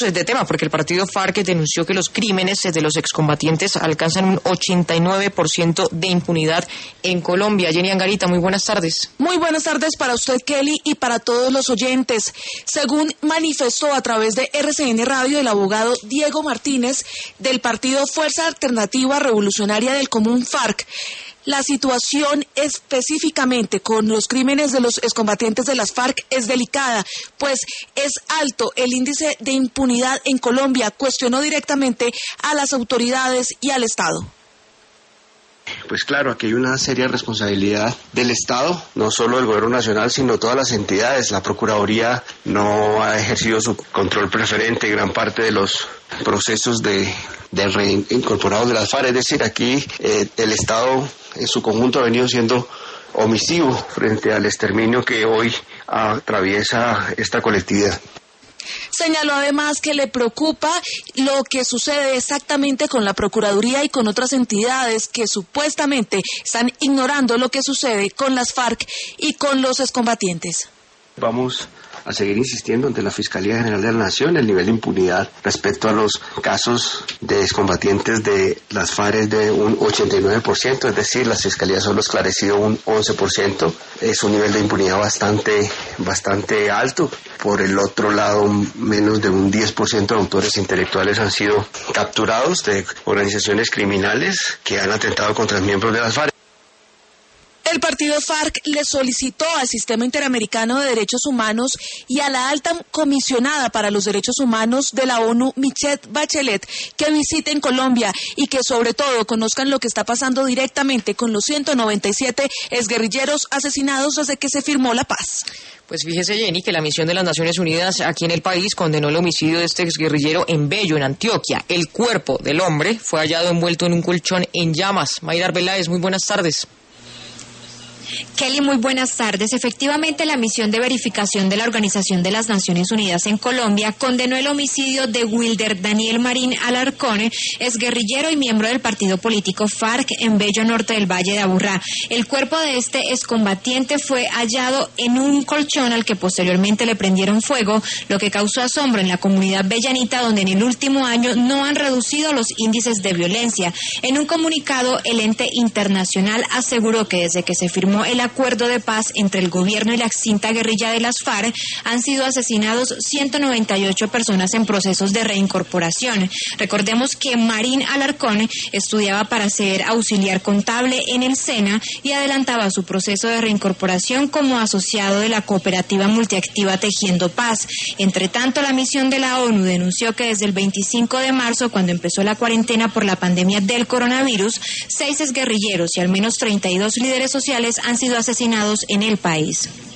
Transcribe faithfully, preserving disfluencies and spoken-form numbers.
de tema porque el partido FARC denunció que los crímenes de los excombatientes alcanzan un ochenta y nueve por ciento de impunidad en Colombia. Jenny Angarita, muy buenas tardes. Muy buenas tardes para usted, Kelly, y para todos los oyentes. Según manifestó a través de R C N Radio el abogado Diego Martínez del partido Fuerza Alternativa Revolucionaria del Común FARC, la situación específicamente con los crímenes de los excombatientes de las FARC es delicada, pues es alto el índice de impunidad en Colombia. Cuestionó directamente a las autoridades y al Estado. Pues claro, aquí hay una seria responsabilidad del Estado, no solo del Gobierno Nacional, sino todas las entidades. La Procuraduría no ha ejercido su control preferente en gran parte de los procesos de, de reincorporados de las FARC. Es decir, aquí eh, el Estado en su conjunto ha venido siendo omisivo frente al exterminio que hoy atraviesa esta colectividad. Señaló además que le preocupa lo que sucede exactamente con la Procuraduría y con otras entidades que supuestamente están ignorando lo que sucede con las FARC y con los excombatientes. Vamos a seguir insistiendo ante la Fiscalía General de la Nación el nivel de impunidad respecto a los casos de excombatientes de las FARC es de un ochenta y nueve por ciento, es decir, la Fiscalía solo ha esclarecido un once por ciento, es un nivel de impunidad bastante, bastante alto. Por el otro lado, menos de un diez por ciento de autores intelectuales han sido capturados de organizaciones criminales que han atentado contra miembros de las FARC. El partido FARC le solicitó al Sistema Interamericano de Derechos Humanos y a la alta comisionada para los derechos humanos de la ONU, Michelle Bachelet, que visiten Colombia y que sobre todo conozcan lo que está pasando directamente con los ciento noventa y siete exguerrilleros asesinados desde que se firmó la paz. Pues fíjese, Jenny, que la misión de las Naciones Unidas aquí en el país condenó el homicidio de este exguerrillero en Bello, en Antioquia. El cuerpo del hombre fue hallado envuelto en un colchón en llamas. Mayra Arbeláez, muy buenas tardes. Kelly, muy buenas tardes. Efectivamente, la misión de verificación de la Organización de las Naciones Unidas en Colombia condenó el homicidio de Wilder Daniel Marín Alarcón, exguerrillero y miembro del partido político FARC en Bello, norte del Valle de Aburrá. El cuerpo de este excombatiente fue hallado en un colchón al que posteriormente le prendieron fuego, lo que causó asombro en la comunidad bellanita, donde en el último año no han reducido los índices de violencia. En un comunicado, el ente internacional aseguró que desde que se firmó el acuerdo de paz entre el gobierno y la extinta guerrilla de las FARC han sido asesinados ciento noventa y ocho personas en procesos de reincorporación. Recordemos que Marín Alarcón estudiaba para ser auxiliar contable en el SENA y adelantaba su proceso de reincorporación como asociado de la cooperativa multiactiva Tejiendo Paz. Entre tanto, la misión de la ONU denunció que desde el veinticinco de marzo, cuando empezó la cuarentena por la pandemia del coronavirus, seis exguerrilleros y al menos treinta y dos líderes sociales han sido asesinados en el país.